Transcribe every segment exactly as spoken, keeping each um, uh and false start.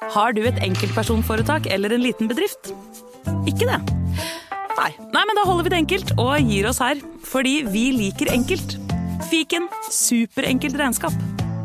Har du et enkeltpersonforetak eller en liten bedrift? Ikke det? Nei. Nei, men da holder vi det enkelt og gir oss her, fordi vi liker enkelt. Fiken, superenkelt regnskap.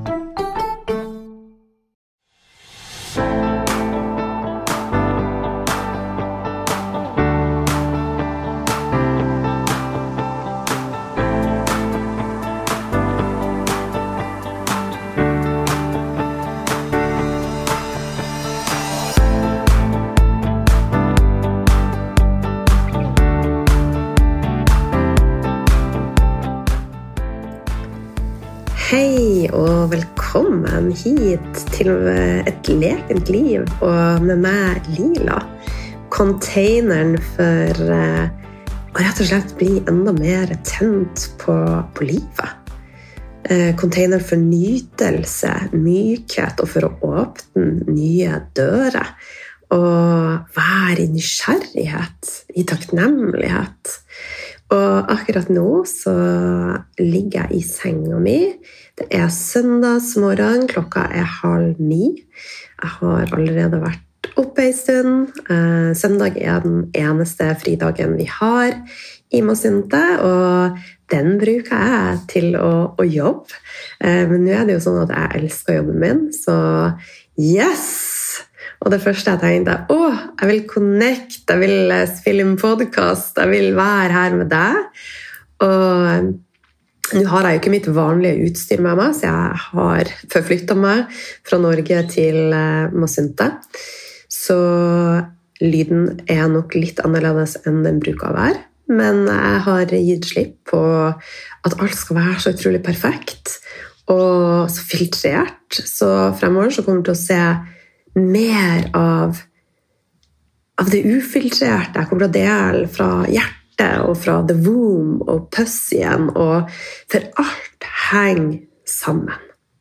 Hei og velkommen hit til et lekent liv og med meg Lila, containeren for uh, å rett og slett bli enda mer tent på, på livet. Uh, container for nytelse, mykhet og for å åpne nye dører og være i nysgjerrighet, i takknemlighet. Og akkurat nå så ligger jeg i senga mi. Det er søndagsmorgen, klokka er halv ni. Jeg har allerede vært oppe en stund. Eh, søndag er den eneste fridagen vi har i Måsynte, og den bruker jeg til å, å jobbe. Eh, men nå er det jo sånn at jeg elsker jobben min, så yes! Og det første jeg tenkte, åh, jeg vil connect, jeg vil spille en podcast, jeg vil være her med deg. Og nå har jeg jo ikke mitt vanlige utstyr med meg, så jeg har forflyttet meg fra Norge til Måsynte. Så lyden er nok litt annerledes enn den bruker å være. Men jeg har gitt slipp på at alt skal være så utrolig perfekt og så filtrert. Så fremover så kommer du til å se mer av, av det ufiltrerte. Jeg kommer til å dele fra hjertet og fra the womb og pussyen, og for alt henger sammen.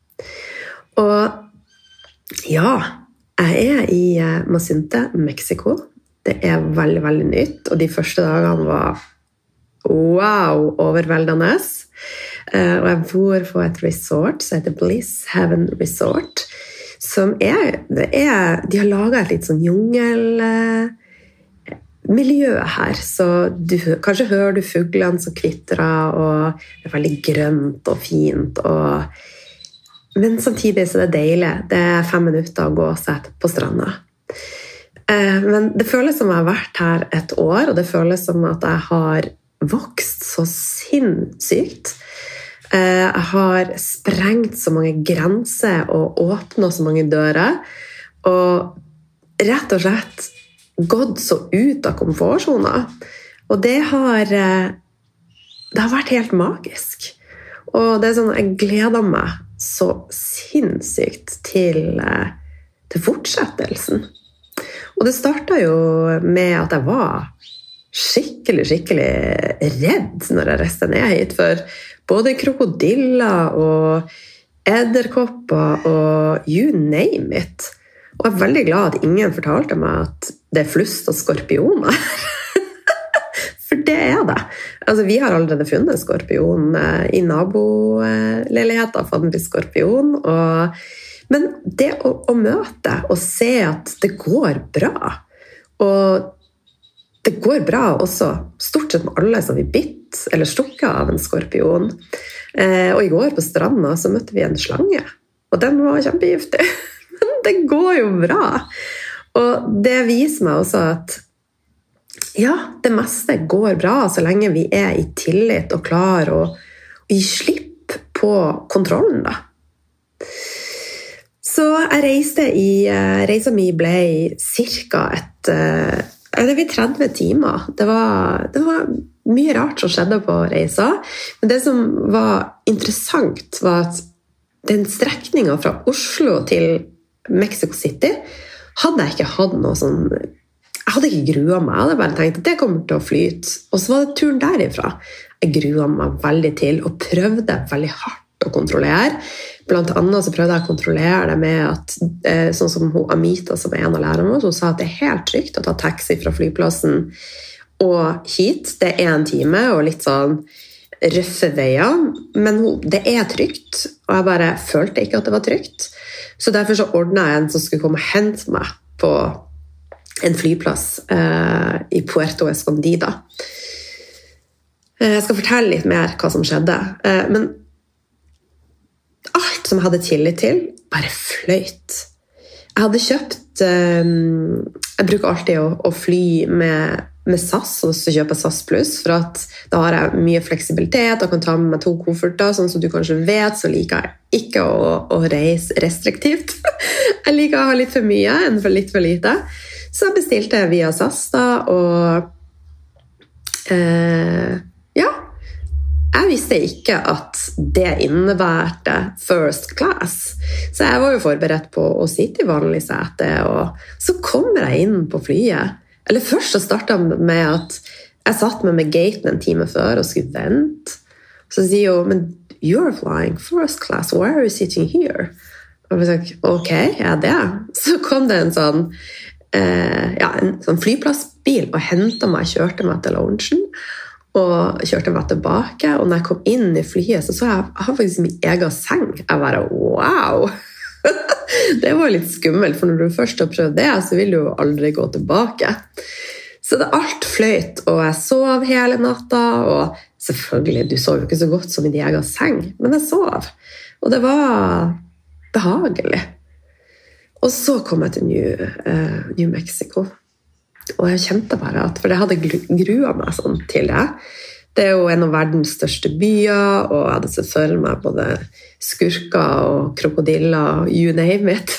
Og ja, jeg er i Måsynte, Mexico. Det er veldig, veldig nytt, og de første dagene var wow, overveldende. Og jeg bor på et resort som heter Bliss Heaven Resort, som er, det er, de har laget et litt sånn jungelmiljø her, så du, kanskje hører du fuglene som kvitrer, og det er veldig grønt og fint, og, men samtidig så er det deilig. Det er fem minutter å gå og sette på stranda. Men det føles som jeg har vært her et år, og det føles som at jeg har vokst så sinnssykt. Jeg har sprengt så mange grenser og åpnet så mange dører, og rett og slett gått så ut av komfortzonen. Og det har, det har vært helt magisk. Og det er sånn, jeg gleder meg så sinnssykt til, til fortsettelsen. Og det startet jo med at jeg var skikkelig, skikkelig redd når jeg reiste ned hit, for både krokodiller og edderkopper og you name it. Og jeg er veldig glad at ingen fortalte meg at det er flust og skorpioner. For det er det. Altså, vi har allerede funnet skorpion i naboleiligheten, fått en skorpion. Og, men det å, å møte og se at det går bra, og det går bra også stort sett med alle som vi bitt eller stukket av en skorpion. Eh, og i går på stranda så møtte vi en slange, og den var kjempegiftig. Men det går jo bra. Og det viser meg også at ja, det meste går bra så lenge vi er i tillit og klar å, å gi slipp på kontrollen da. Så jeg reiste i, reisa mi ble cirka et det var tretti timer. Det var, det var mye rart som skjedde på reisa. Men det som var interessant var at den strekningen fra Oslo til Mexico City hadde jeg ikke hatt noe sånn... Jeg hadde ikke gruet meg. Jeg hadde bare tenkt at det kommer til å flyte. Og så var det turen derifra. Jeg gruet meg veldig til og prøvde veldig hardt å kontrollere. Blant annet så prøvde jeg å kontrollere det med at, sånn som hun Amita, som er en av lærerne våre, hun sa at det er helt trygt å ta taxi fra flyplassen og hit. Det er en time og litt sånn røffe veier, men det er trygt, og jeg bare følte ikke at det var trygt. Så derfor så ordnet jeg en som skulle komme og hente meg på en flyplass eh, i Puerto Escondido. Eh, jeg skal fortelle litt mer hva som skjedde. Eh, men alt som jeg hadde tillit til, bare fløyt. Jeg hadde kjøpt... Eh, jeg bruker alltid å, å fly med... med S A S, og så kjøper jeg S A S Plus, for at da har jeg mye fleksibilitet og kan ta med meg to kofferter, sånn som du kanskje vet, så liker jeg ikke å, å reise restriktivt. Jeg liker å ha litt for mye enn for litt for lite. Så jeg bestilte via S A S da, og eh, ja, jeg visste ikke at det innebærte first class, så jeg var jo forberedt på å sitte i vanlig sete, og så kommer jeg inn på flyet. Eller først så startet jeg med at jeg satt med med gaten en time før og skulle vente. Så sier hun, men you're flying first class, why are you sitting here? Og jeg sa, ok, ja det. Så kom det en sånn, eh, ja, en sånn flyplassbil og hentet meg, kjørte meg til loungen, og kjørte meg tilbake. Og når jeg kom inn i flyet, så så jeg, jeg har faktisk min egen seng. Jeg bare, wow! Det var litt skummelt, for når du først har prøvd det, så vil du jo aldri gå tilbake. Så det alt fløyt, og jeg sov hele natta, og selvfølgelig, du sov jo ikke så godt som i din egen seng, men jeg sov, og det var behagelig. Og så kom jeg til New, uh, New Mexico, og jeg kjente bare at, for jeg hadde gruet meg sånn til det. Det er jo en av verdens største byer, og jeg hadde sett for meg både skurker og krokodiller, you name it.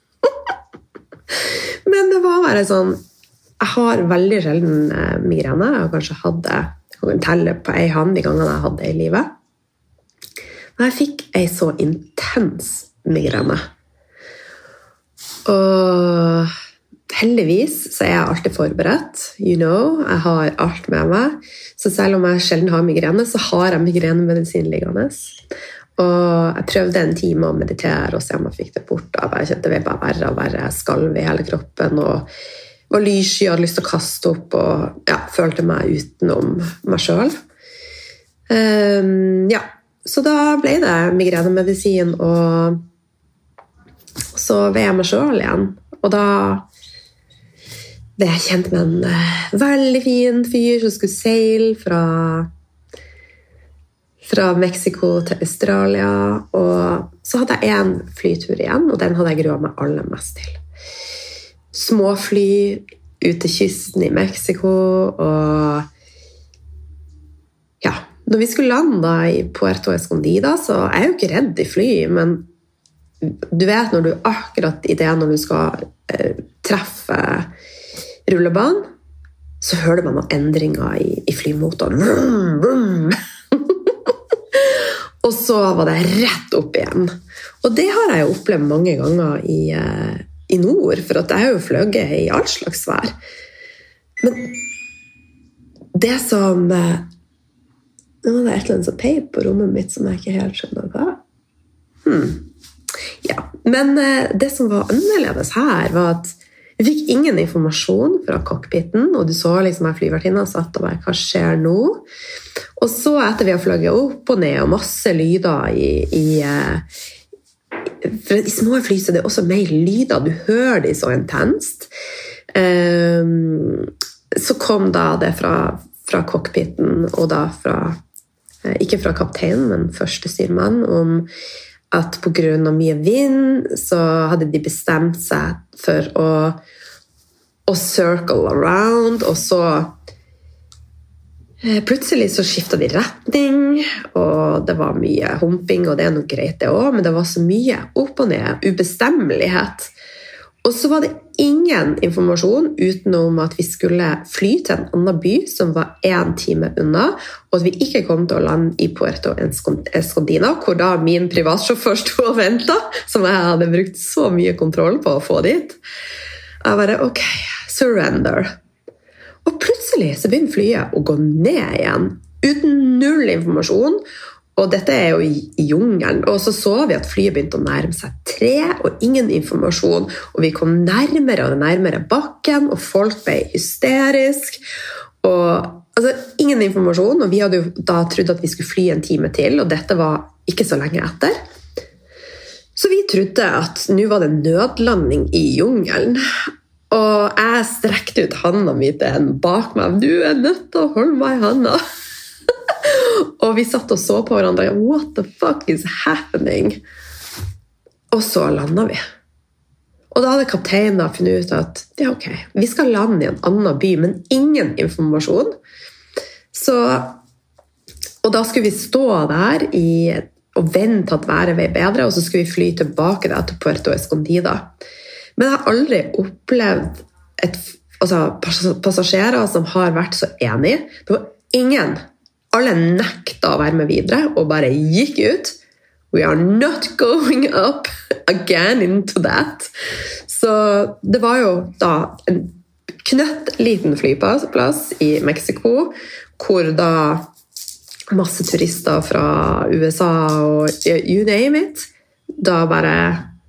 Men det var bare sånn, jeg har veldig sjelden migrene, jeg har kanskje hatt det, jeg kan telle på en hand de gangene jeg hadde det i livet. Men jeg fikk en så intens migrene. Og heldigvis så er jeg alltid forberedt, you know, jeg har alt med meg, så selv om jeg sjelden har migrene, så har jeg migrenemedisin liggende. Og jeg prøvde en time å meditere og se om jeg fikk det bort, og jeg kjente det bare verre og verre, skalv i hele kroppen, og var lyssky, hadde lyst til å kaste opp, og ja, følte meg utenom meg selv. Um, ja, så da ble det migrenemedisin, og så var jeg meg selv igjen, og da ble jeg kjent med en uh, veldig fin fyr som skulle seile fra, fra Mexico til Australia, og så hadde jeg en flytur igjen, og den hadde jeg gruet meg aller mest til. Småfly ut til kysten i Mexico, og ja, når vi skulle lande i Puerto Escondido, så er jeg jo ikke redd i fly, men du vet når du akkurat i det når du skal uh, treffe rullebanen, så hører man noen endringer i, i flymotoren. Vroom, vroom. Og så var det rett opp igjen. Og det har jeg jo opplevd mange ganger i, uh, i nord, for at jeg har jo fløyet i all slags vær. Men det som... Uh, nå var det et eller annet som peip på rommet mitt som jeg ikke helt skjønner hva. Hmm. Ja, men uh, det som var annerledes her var at vi fikk ingen informasjon fra cockpiten, og du så liksom at flyvertinnen satt og bare, hva skjer nå? Og så etter vi har fløyet opp og ned, og masse lyder i, i, for i små fly så det er også mer lyder, du hører de så intenst. Um, så kom da det fra, fra cockpiten, og da fra, ikke fra kapteinen, men første styrmann, om at på grunn av mye vind så hadde de bestemt seg for å, å circle around, og så plutselig så skiftet de retning, og det var mye humping, og det er nok greit det også, men det var så mye opp og ned, ubestemmelighet. Og så var det ingen informasjon utenom at vi skulle fly til en annen by som var en time unna, og at vi ikke kom til å lande i Puerto Escondido, hvor da min privatsjåfør stod og ventet, som jeg hadde brukt så mye kontroll på å få dit. Jeg bare, ok, surrender. Og plutselig så begynner flyet å gå ned igjen, uten null informasjon, og dette er jo i, i jungelen, og så så vi at flyet begynte å nærme seg tre, og ingen informasjon, og vi kom nærmere og nærmere bakken, og folk ble hysterisk, og altså ingen informasjon, og vi hadde jo da trodd at vi skulle fly en time til, og dette var ikke så lenge etter. Så vi trodde at nå var det nødlanding i jungelen. Og jeg strekte ut handa mi til en bak meg. Du er nødt til å holde meg i handa. Og vi satt og så på hverandre. What the fuck is happening? Og så landet vi. Og da hadde kapteinen funnet ut at det er ok, vi skal lande i en annen by, men ingen informasjon. Så, og da skulle vi stå der i, og vente at været var bedre, og så skulle vi fly tilbake der til Puerto Escondido. Men jeg har aldri opplevd et, altså, passasjerer som har vært så enige. Det var ingen. Alle nekta å være med videre, og bare gikk ut. We are not going up again into that. Så det var jo da en knøtt liten flyplass i Mexico, hvor da masse turister fra U S A og you name it, da bare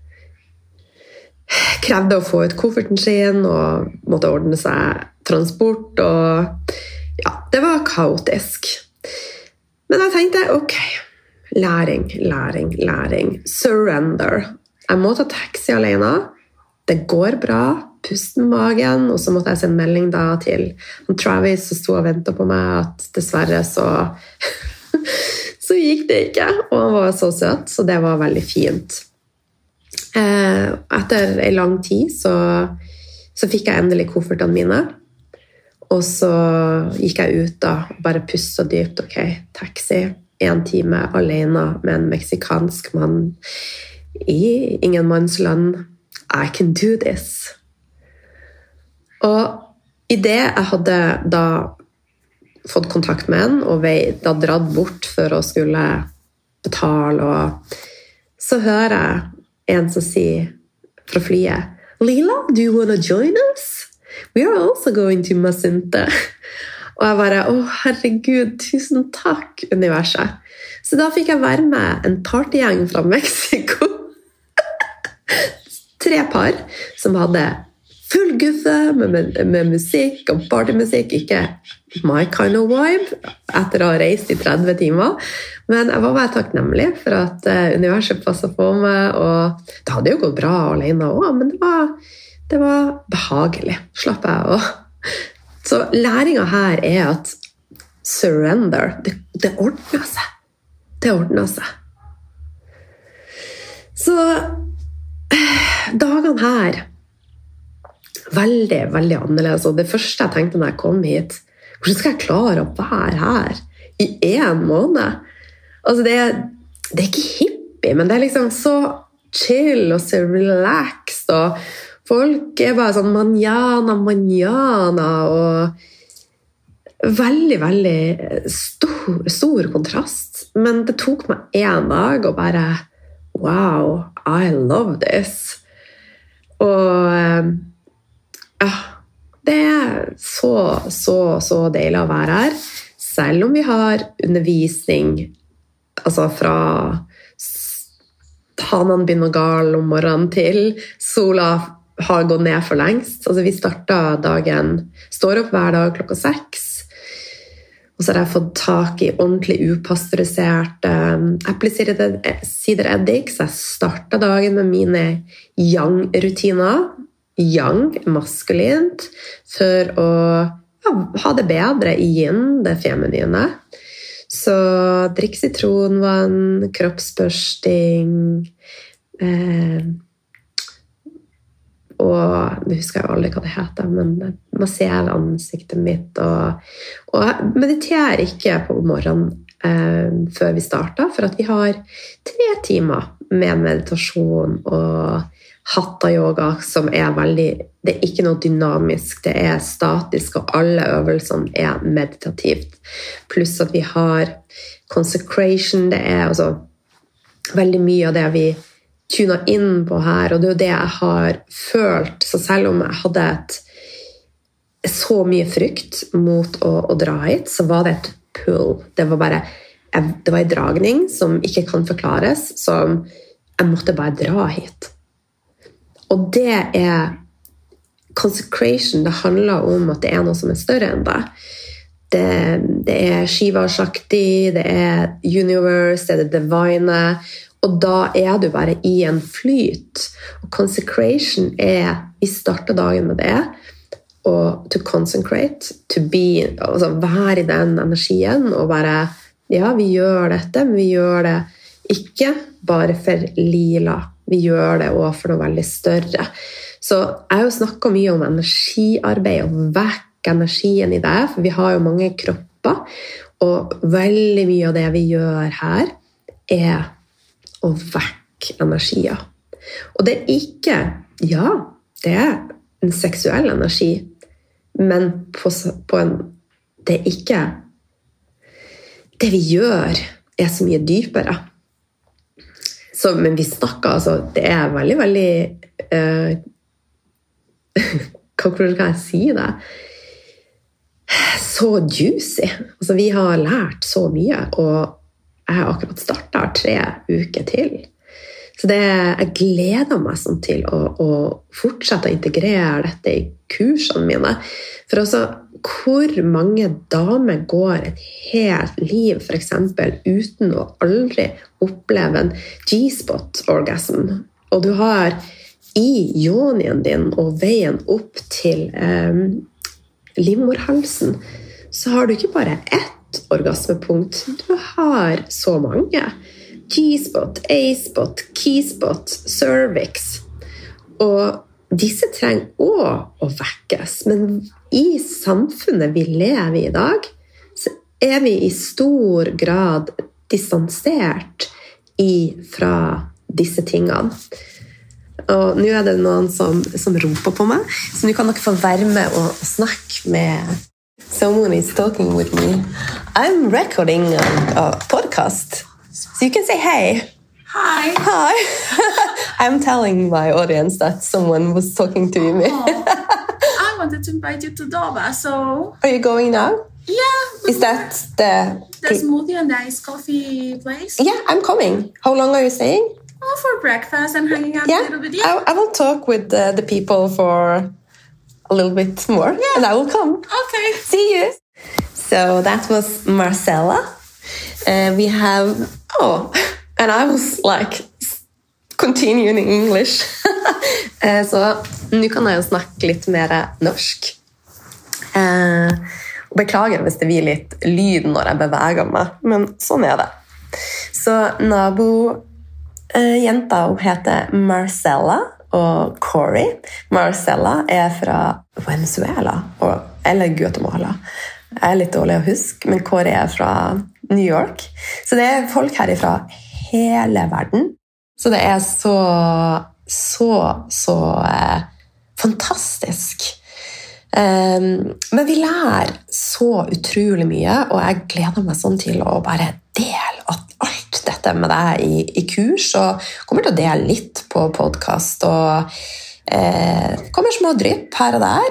krevde å få ut kofferten sin og måtte ordne seg transport, og ja, det var kaotisk. Men jeg tenkte, ok, læring, læring, læring, surrender. Jeg må ta taxi alene, det går bra, pusten i magen, og så måtte jeg sende melding da til Travis som stod og ventet på meg, at dessverre så, så gikk det ikke, og han var så søt, så det var veldig fint. Etter en lang tid så, så fikk jeg endelig koffertene mine, og så gikk jeg ut da, og bare pustet dypt, ok, taxi, en time alene med en meksikansk mann i ingen mannsland. I can do this. Og i det jeg hadde da fått kontakt med en, og vi da dratt bort for å skulle betale, og så hører jeg en som sier fra flyet, Lila, do you want to join us? We are also going to Masunte. Og jeg bare, å herregud, tusen takk, universet. Så da fikk jeg være med en partygjeng fra Mexico. Tre par som hadde full guffe med, med, med musikk og partymusikk. Ikke my kind of vibe etter å ha reist i tretti timer. Men jeg var bare takknemlig for at universet passet på meg. Og det hadde jo gått bra alene også, men det var, det var behagelig. Slapp jeg av. Så læringen her er at surrender, det, det ordner seg. Det ordner seg. Så dagene her, veldig, veldig annerledes. Og det første jeg tenkte når jeg kom hit, hvordan skal jeg klare å være her i en måned? Altså det, det er ikke hippie, men det er liksom så chill og så relaxed, og folk er bare sånn manjana, manjana, og veldig, veldig stor, stor kontrast. Men det tok meg en dag og bare, wow, I love this. Og ja, det er så, så, så deilig å være her. Selv om vi har undervisning, altså fra hanen begynner gal om morgenen til sola har gått ned for lengst. Altså vi startet dagen, står opp hver dag klokka seks, og så har jeg fått tak i ordentlig upasteurisert eplesidereddik, så jeg startet dagen med mine yang-rutiner. Yang, maskulint, for å ja, ha det bedre i yin, det feminine. Så drikk sitronvann, kroppsbørsting, eh, og jeg husker jo aldri hva det heter, men massere ansiktet mitt, og, og jeg mediterer ikke på morgenen eh, før vi starter, for at vi har tre timer med meditasjon og hatha-yoga, som er veldig, det er ikke noe dynamisk, det er statisk, og alle øvelsene er meditativt. Pluss at vi har consecration, det er altså veldig mye av det vi tuner inn på her, og det er jo det jeg har følt, så selv om jeg hadde et, så mye frykt mot å, å dra hit, så var det et pull. Det var bare, det var en dragning som ikke kan forklares, som jeg måtte bare dra hit. Og det er consecration, det handler om at det er noe som er større enn det. Det, det er Shiva Shakti, det er universe, det er det divine, Og da er du bare i en flyt. Og consecration er, vi starter dagen med det, og to consecrate, to be, altså være i den energien, og bare, ja, vi gjør dette, men vi gjør det ikke bare for lila, vi gjør det også for noe veldig større. Så jeg har jo snakket mye om energiarbeid, og vekk energien i det, for vi har jo mange kropper, og veldig mye av det vi gjør her, er å vekke energier. Og det er ikke, ja, det er en seksuell energi, men på, på en, det er ikke, det vi gjør er så mye dypere. Så, men vi snakker, altså, det er veldig, veldig, uh, hvordan kan jeg si det? Så juicy. Altså, vi har lært så mye, og jeg har akkurat startet tre uker til. Så det, jeg gleder meg sånn til å, å fortsette å integrere dette i kursene mine. For også, hvor mange damer går et helt liv, for eksempel, uten å aldri oppleve en G-spot-orgasm. Og du har i yonien din og veien opp til eh, livmorhalsen, så har du ikke bare ett orgasmepunkt, du har så mange. G-spot, A-spot, Key-spot, cervix. Og disse trenger også å vekkes, men i samfunnet vi lever i i dag, så er vi i stor grad distansert fra disse tingene. Og nå er det noen som, som roper på meg, så nå kan dere få være med og snakke med someone is talking with me. I'm recording a, a podcast, so you can say hey. Hi. Hi. I'm telling my audience that someone was talking to me. Oh, I wanted to invite you to Doba, so... Are you going now? Yeah. Is that the... The smoothie and the iced coffee place? Yeah, I'm coming. How long are you staying? Oh, for breakfast and hanging out yeah. a little bit. Yeah, I, I will talk with the, the people for a little bit more, yeah. And I will come. Okay. See you. So that was Marcella. Uh, we have... Oh, and I was like continuing in English. uh, så nå kan jeg jo snakke litt mer norsk. Uh, og beklager hvis det blir litt lyd når jeg beveger meg, men sånn er det. Så nabo... Uh, jenta hun heter Marcella og Corey. Marcella er fra Venezuela, og, eller Guatemala. Jeg er litt dårlig å huske, men Corey er fra New York. Så det er folk her fra hele verden. Så det er så, så, så uh, fantastisk. Um, men vi lærer så utrolig mye, og jeg gleder meg sånn til å bare dele at alt dette med deg i, i kurs, og kommer til å dele litt på podcast, og eh, kommer små drypp her og der.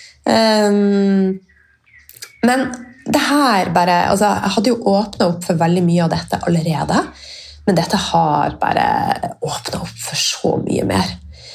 Um, men det her bare, altså, jeg hadde jo åpnet opp for veldig mye av dette allerede, men dette har bare åpnet opp for så mye mer.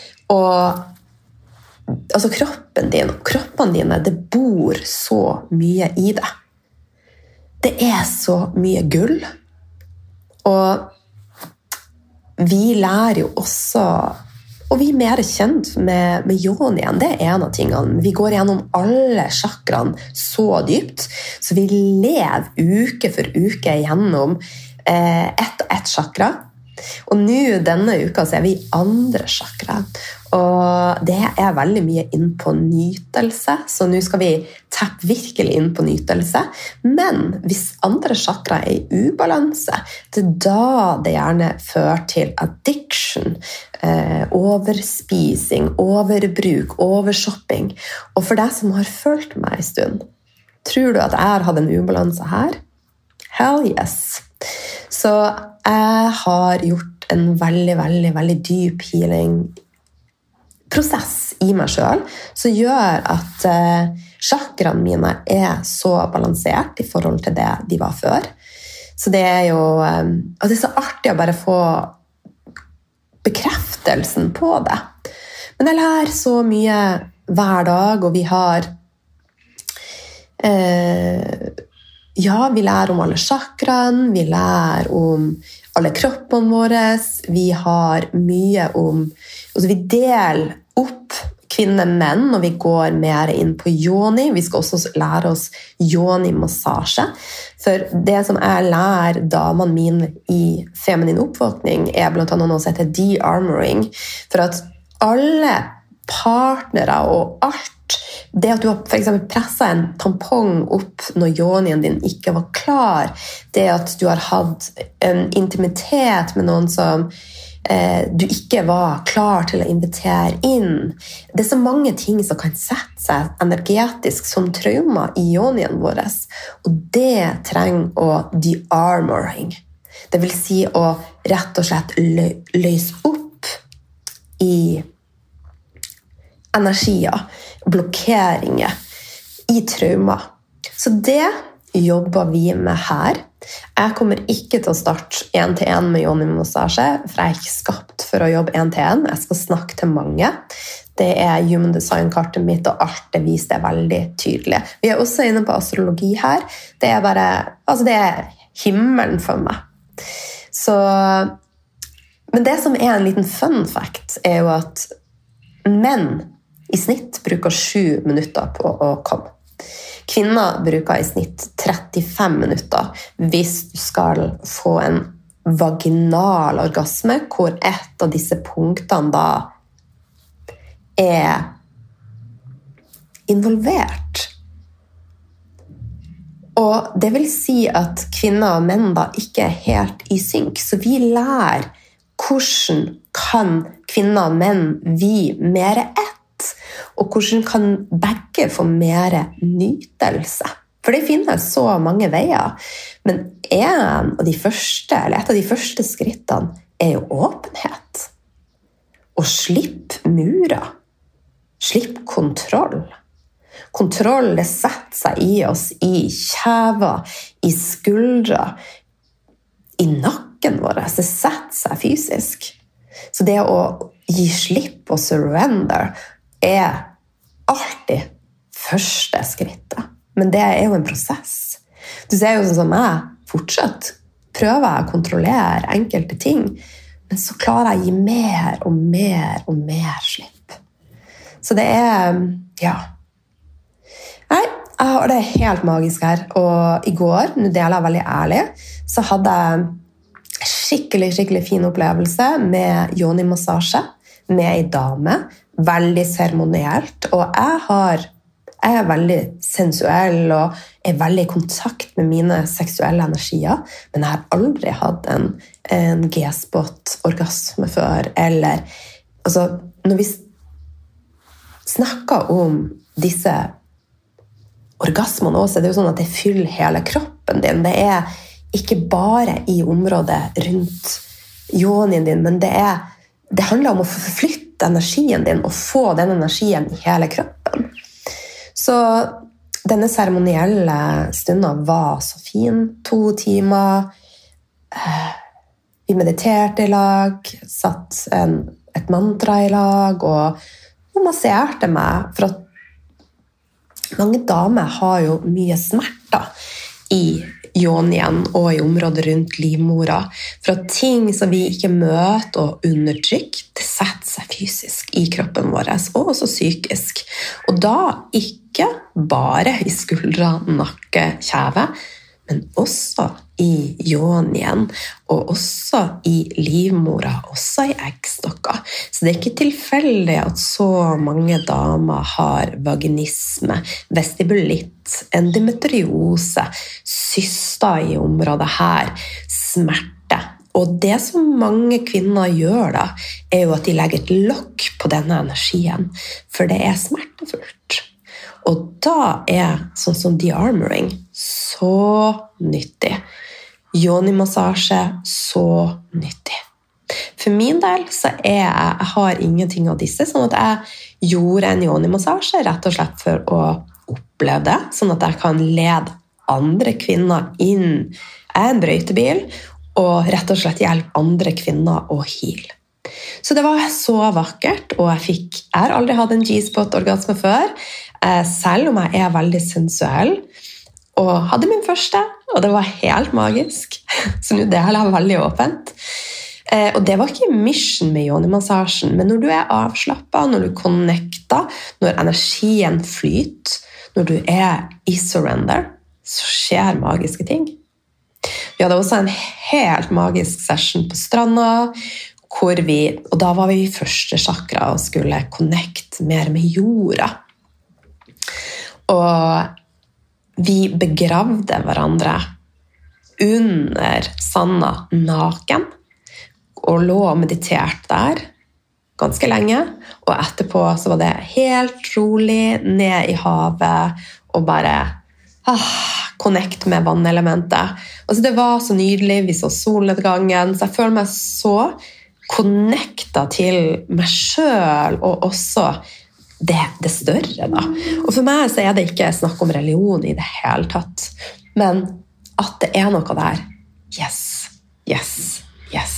Og altså, kroppen din, kroppene dine, det bor så mye i det. Det er så mye gull. Og vi lærer jo også, og vi er mer kjent med, med yonien, det er en av tingene. Vi går gjennom alle chakraene så dypt, så vi lever uke for uke gjennom eh, ett og ett chakra. Og nå denne uka så er vi i andre chakra, og det er veldig mye inn på nytelse, så nå skal vi tappe virkelig inn på nytelse. Men hvis andre chakra er i ubalanse, det er da det gjerne fører til addiction, eh, overspising, overbruk, overshopping. Og for deg som har følt meg en stund, tror du at jeg har hatt en ubalanse her? Hell yes! Så jeg har gjort en veldig, veldig, veldig dyp healing prosess i meg selv, som gjør at eh, chakraene mine er så balansert i forhold til det de var før. Så det er jo eh, og det er så artig å bare få bekreftelsen på det. Men jeg lærer så mye hver dag, og vi har eh, ja, vi lærer om alle chakraene, vi lærer om alle kroppene våre, vi har mye om, altså vi deler opp kvinner og menn når vi går mer inn på yoni. Vi skal også lære oss yoni-massasje. For det som jeg lærer damene mine i feminin oppvåkning er blant annet noe som heter de-armoring. For at alle partnere og alt, det at du har for eksempel presset en tampong opp når yonien din ikke var klar, det at du har hatt en intimitet med noen som du ikke var klar til å invitere inn. Det er så mange ting som kan sette seg energetisk som trauma i yonien vår, og det trenger å de-armoring. Det vil si å rett og slett løse opp i energier, blokkeringer, i trauma. Så det jobber vi med her. Jeg kommer ikke til å starte en til en med yoni-massasje, for jeg er ikke skapt for å jobbe en til en. Jeg skal snakke til mange. Det er human design-kartet mitt, og alt det viser det veldig tydelig. Vi er også inne på astrologi her. Det er bare, altså det er himmelen for meg. Så, men det som er en liten fun fact, er jo at menn i snitt bruker sju minutter på å komme. Kvinner bruker i snitt trettifem minutter hvis du skal få en vaginal orgasme, hvor et av disse punktene da er involvert. Og det vil si at kvinner og menn da ikke er helt i synk, så vi lærer hvordan kan kvinner og menn vi mer ett, og hvordan kan begge få mer nytelse. For det finnes så mange veier, men en av de første, eller et av de første skrittene er jo åpenhet. Og slipp murer. Slipp kontroll. Kontroll, det setter seg i oss, i kjeva, i skuldra, i nakken vår. Det setter seg fysisk. Så det å gi slipp og surrender er alltid første skrittet. Men det er jo en prosess. Du ser jo sånn som jeg fortsatt prøver å kontrollere enkelte ting, men så klarer jeg å gi mer og mer og mer slipp. Så det er, ja. Nei, jeg har det helt magisk her. Og i går, nå deler jeg veldig ærlig, så hadde jeg skikkelig, skikkelig fin opplevelse med yoni-massasje, med en dame, veldig seremonielt, og jeg, har, jeg er veldig sensuell og er veldig i kontakt med mine seksuelle energier, men jeg har aldri hatt en, en G-spot-orgasme før, eller altså, når vi snakker om disse orgasmene også, er det jo sånn at det fyller hele kroppen din, det er ikke bare i området rundt yonien din, men det, er, det handler om å forflytte energien din og få den energien i hele kroppen. Så denne seremonielle stunden var så fin. To timer. Vi mediterte i lag, satt en, et mantra i lag, og hun masserte meg, for at mange damer har jo mye smerter i yonien og i området rundt livmora, for at ting som vi ikke møter og undertrykker, det setter seg fysisk i kroppen vår, og også psykisk. Og da ikke bare i skuldra, nakke, kjeve, men også i yonien, og også i livmora, også i eggstokker. Så det er ikke tilfeldig at så mange damer har vaginisme, vestibulitt, endometriose, cyster i området her, smerte. Og det som mange kvinner gjør da, er jo at de legger et lokk på denne energien, for det er smertefullt. Og da er sånn som de-armoring så nyttig. Yoni-massasje så nyttig. For min del så er jeg, jeg har ingenting av disse, sånn at jeg gjorde en yoni-massasje rett og slett for å oppleve det, sånn at jeg kan lede andre kvinner inn. Jeg er en brøytebil, og rett og slett hjelpe andre kvinner å heale. Så det var så vakkert, og jeg, fikk, jeg har aldri hatt en G-spot-orgasme før, selv om jeg er veldig sensuell. og hadde min første, og det var helt magisk. Så nå deler jeg veldig åpent. Eh, og det var ikke mission med yoni-massasjen, men når du er avslappet, når du connecter, når energien flyter, når du er i surrender, så skjer magiske ting. Vi hadde også en helt magisk session på stranda, hvor vi, og da var vi i første chakra og skulle connecte mer med jorda. Og vi begravde hverandre under sanda naken, og lå og mediterte der ganske lenge, og etterpå så var det helt rolig ned i havet, og bare ah, connect med vannelementet. Altså det var så nydelig, vi så solnedgangen, så jeg føler meg så connecta til meg selv, og også det, det større da. Og for meg så er det ikke snakk om religion i det hele tatt, men at det er noe der. Yes, yes, yes.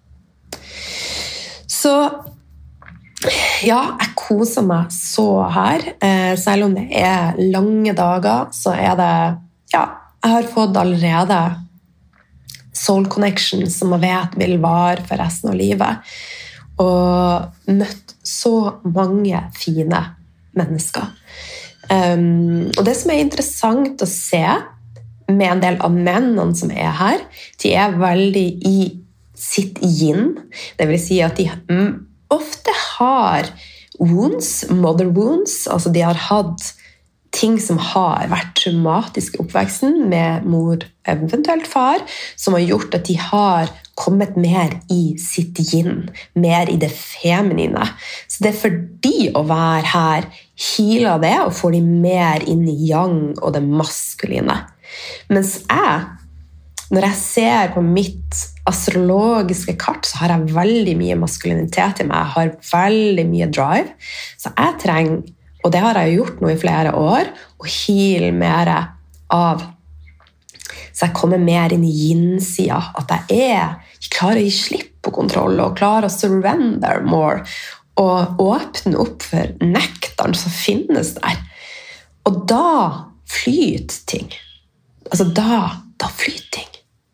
Så ja, jeg koser meg så her. Eh, selv om det er lange dager, så er det, ja, jeg har fått allerede soul connection som jeg vet vil vare for resten av livet. Og møtt så mange fine mennesker. Um, og det som er interessant å se med en del av mennene som er her, de er veldig i sitt yin. Det vil si at de mm, ofte har wounds, mother wounds, altså de har hatt ting som har vært traumatisk i oppveksten med mor, eventuelt far, som har gjort at de har kommet mer i sitt yin, mer i det feminine. Så det er for de å være her, healer det, og får de mer inn i yang og det maskuline. Mens jeg, når jeg ser på mitt astrologiske kart, så har jeg veldig mye maskulinitet i meg, jeg har veldig mye drive, så jeg trenger, og det har jeg gjort nå i flere år, å heale mer av, så jeg kommer mer inn i yin-sida, at jeg er, jeg klarer å gi slipp på kontroll, og klarer å surrender more, og åpne opp for nektaren som finnes der. Og da flyter ting. Altså da, da flyter ting.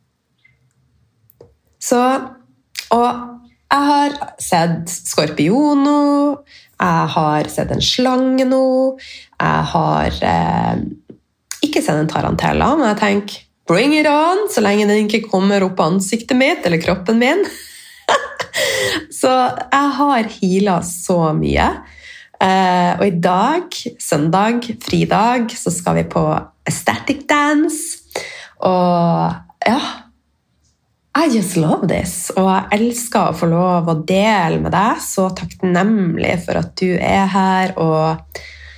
Så, og jeg har sett skorpiono, jeg har sett en slange nå, jeg har eh, ikke sett en tarantella, men jeg tenker, bring it on, så lenge den ikke kommer opp på ansiktet mitt, eller kroppen min. Så jeg har healet så mye. Eh, og i dag, søndag, fridag, så skal vi på ecstatic dance, og ja, I just love this, og jeg elsker å få lov å dele med deg, så takknemlig for at du er her, og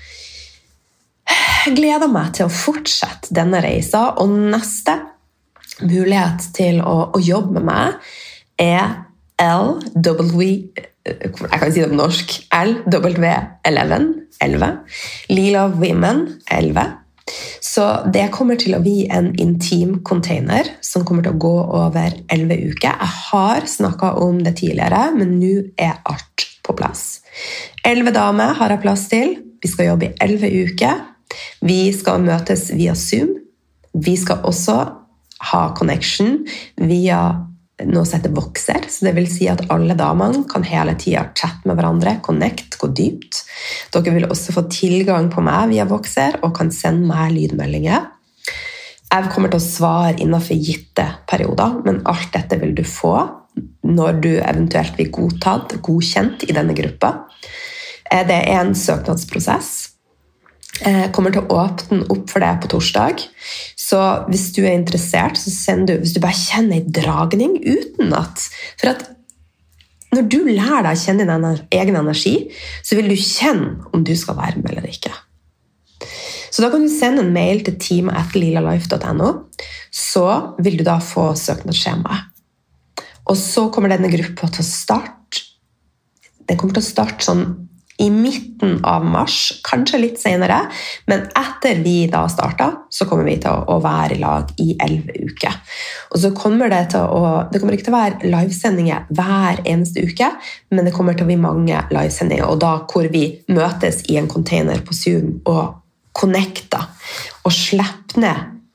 jeg gleder meg til å fortsette denne reisa, og neste mulighet til å, å jobbe med meg er L W, jeg kan si det på norsk, L W elleve, elleve, Lila Women elleve. Så det kommer til å bli en intim container som kommer til å gå over elleve uker. Jeg har snakket om det tidligere, men nå er alt på plass. elleve damer har jeg plass til. Vi skal jobbe i elleve uker. Vi skal møtes via Zoom. Vi skal også ha connection via noe som heter Voxer, så det vil si at alle damene kan hele tiden chatte med hverandre, connect, gå dypt. Dere vil også få tilgang på meg via Voxer, og kan sende meg lydmeldinger. Jeg kommer til å svare innenfor gitte perioder, men alt dette vil du få når du eventuelt blir godtatt, godkjent i denne gruppa. Det er en søknadsprosess. Jeg kommer til å åpne opp for det på torsdag. Så hvis du er interessert, så send du, hvis du bare kjenner en dragning uten at, for at når du lærer deg å kjenne din egen energi, så vil du kjenne om du skal være med eller ikke. Så da kan du sende en mail til team at lilalife dot no, så vil du da få søknadsskjemaet. Og så kommer denne gruppa til å starte, den kommer til å starte sånn i midten av mars, kanskje litt senere, men etter vi da startet, så kommer vi til å være i lag i elleve uker. Og så kommer det til å, det kommer ikke til å være livesendinger hver eneste uke, men det kommer til å bli mange livesendinger, og da hvor vi møtes i en container på Zoom og connecter, og slipper ned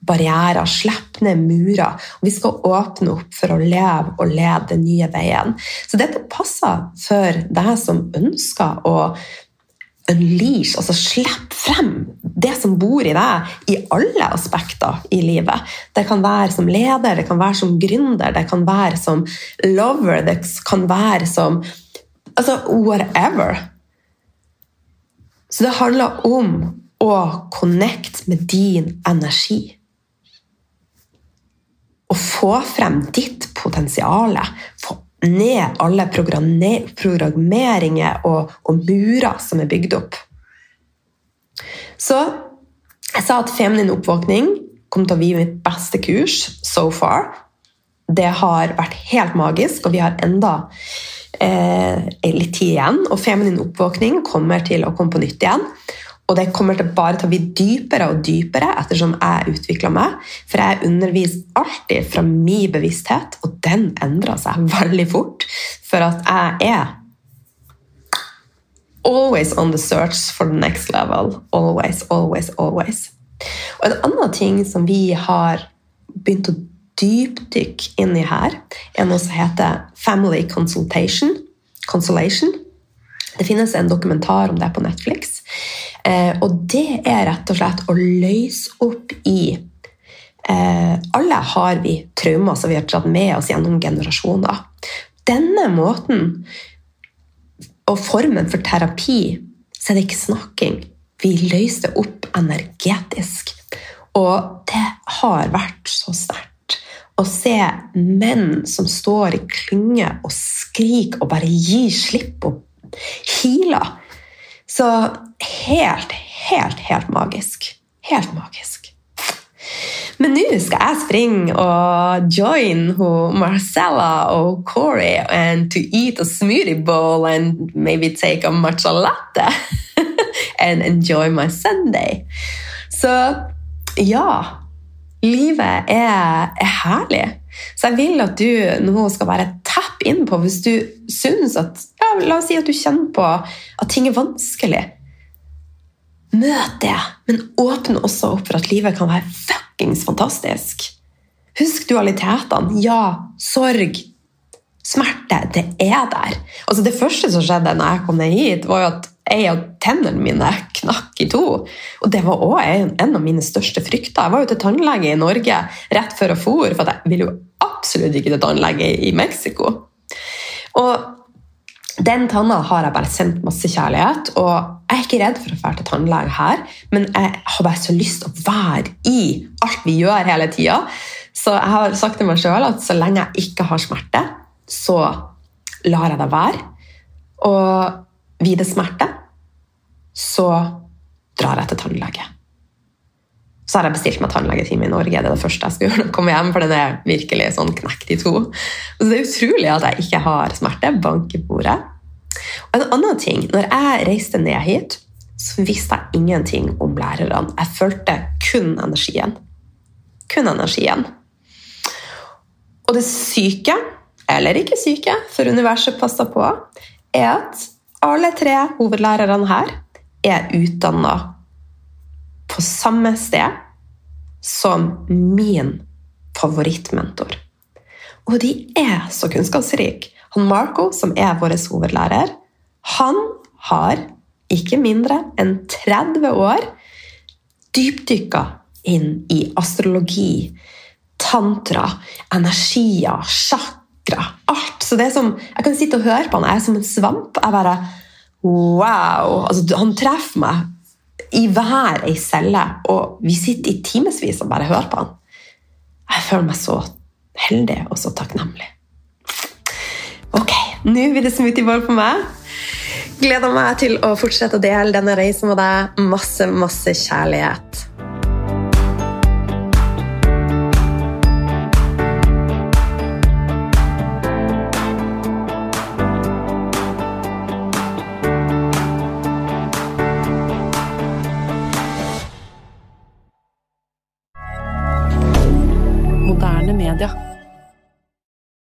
barrierer, slippe ned murer. Og vi skal åpne opp for å leve og lede den nye veien. Så dette passer for deg som ønsker å unleash, altså slippe frem det som bor i deg i alle aspekter i livet. Det kan være som leder, det kan være som gründer, det kan være som lover, det kan være som altså whatever. Så det handler om å connect med din energi. Og få frem ditt potensiale, få ned alle programmeringer og, og murer som er bygd opp. Så jeg sa at feminin oppvåkning kom til å bli mitt beste kurs so far. Det har vært helt magisk, og vi har enda eh, litt tid igjen. Og feminin oppvåkning kommer til å komme på nytt igjen. Og det kommer til bare til å bli dypere og dypere ettersom jeg utvikler meg. For jeg underviser alltid fra min bevissthet, og den endrer seg veldig fort. For at jeg er always on the search for the next level. Always, always, always. Og en annen ting som vi har begynt å dypdykke inn i her, er noe som heter Family Consultation. Consolation. Det finnes en dokumentar om det på Netflix. Eh, og det er rett og slett å løse opp i eh, alle har vi traumer som vi har dratt med oss gjennom generasjoner. Denne måten og formen for terapi, så er det ikke snakking. Vi løser det opp energetisk. Og det har vært så sterkt å se menn som står i klynge og skrik og bare gir slipp og healer. Så helt, helt, helt magisk. Helt magisk. Men nå skal jeg springe og join Marcella og Corey and to eat a smoothie bowl and maybe take a matcha latte and enjoy my Sunday. Så ja, livet er, er herlig. Så jeg vil at du nå skal bare tappe inn på hvis du synes at, ja, la oss si at du kjenner på at ting er vanskelig. Møt det, men åpne også opp for at livet kan være fuckings fantastisk. Husk dualitetene. Ja, sorg, smerte, det er der. Altså det første som skjedde når jeg kom ned hit, var jo at en av tennene mine knakk i to. Og det var også en, en av mine største frykter. Jeg var jo til tannlege i Norge rett før jeg for, for jeg ville jo absolutt ikke til tannlege i Mexico. Og den tanna har jeg bare sendt masse kjærlighet, og jeg er ikke redd for å være til tannlege her, men jeg har bare så lyst til å være i alt vi gjør hele tiden. Så jeg har sagt til meg selv at så lenge jeg ikke har smerte, så lar jeg det være. Og ved det smerte, så drar jeg til tannlege. Så har jeg bestilt meg tannlegetime i Norge. Det er det første jeg skal gjøre når jeg kommer hjem, for den er virkelig sånn knekt i to. Så det er utrolig at jeg ikke har smerte, bank i bordet. Og en annen ting, når jeg reiste ned hit, så visste jeg ingenting om lærerne. Jeg følte kun energien. Kun energien. Og det syke, eller ikke syke, for universet passer på, er at alle tre hovedlærerne her er utdannet på samme sted som min favorittmentor. Og de er så kunnskapsrik. Han Marco, som er vår hovedlærer, han har ikke mindre enn tretti år dypdykket inn i astrologi, tantra, energier, chakra, alt. Så det er som, jeg kan sitte og høre på han, jeg er som en svamp. Jeg bare, wow, altså, han treffer meg i hver ei celle, og vi sitter i timesvis og bare hører på han. Jeg føler meg så heldig og så takknemlig. Ok, nå blir det smoothie-bowl på meg. Gleder meg til å fortsette å dele denne reisen med deg. Masse, masse kjærlighet.